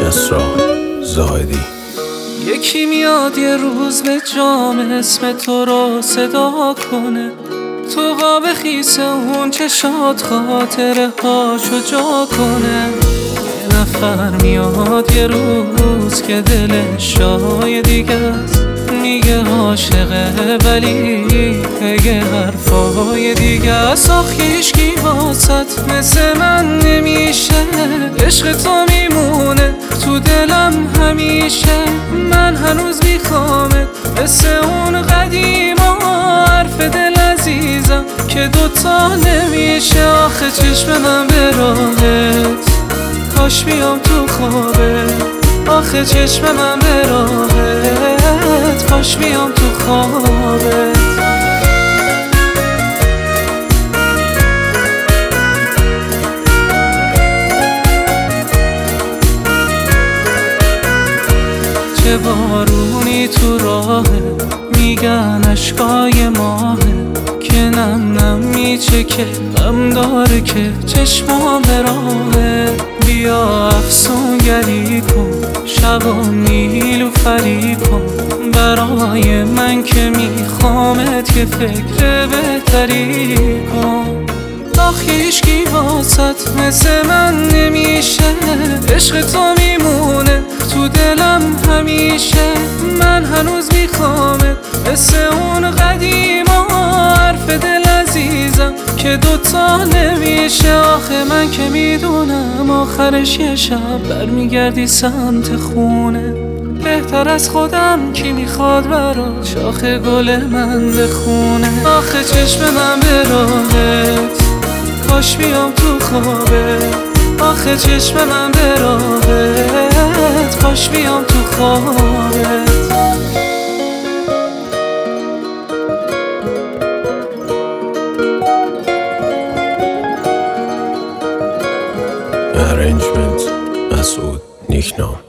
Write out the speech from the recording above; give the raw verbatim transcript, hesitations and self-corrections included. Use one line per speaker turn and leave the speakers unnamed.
اسرار زاهدی.
یکی میاد یه روز به جام اسم تو رو صدا کنه، تو قاب خیس اون چشات خاطره هاشو جا کنه. یه نفر میاد یه روز که دلش شای دیگه است، میگه عاشقه ولی یه حرفای دیگه است. آخه هیچکی واسط مثل من نمیشه، عشق تو میمونه تو دلم همیشه. من هنوز میخوامت مثل اون قدیما، حرف دل عزیزم که دوتا نمیشه. آخه چشم من به راهت کاش بیام تو خوابت، آخه چشم من به راهت کاش بیام تو خوابت. چه بارونی تو راهه، میگن اشکای ماهه که نم نم میچکه، غم داره که چشمام به راهه. بیا افسونگری کن، شبا نیلو فری کن برای من که میخوامت، که فکر بهتری کن. آخه هیچکی واسط مثل من نمیشه، عشق تو میمونه تو دلم همیشه. من هنوز میخوامت مثل اون قدیما، حرف دل عزیزم که دوتا نمیشه. آخه من که میدونم آخرش یه شب برمیگردی سمت خونه، بهتر از خودم کی میخواد برات شاخ گل من بخونه. آخه چشم من به راهت کاش بیام تو خوابت، آخه چشم من به راهت کاش بیام تو خوابت.
Arrangement مسعود نیکنام.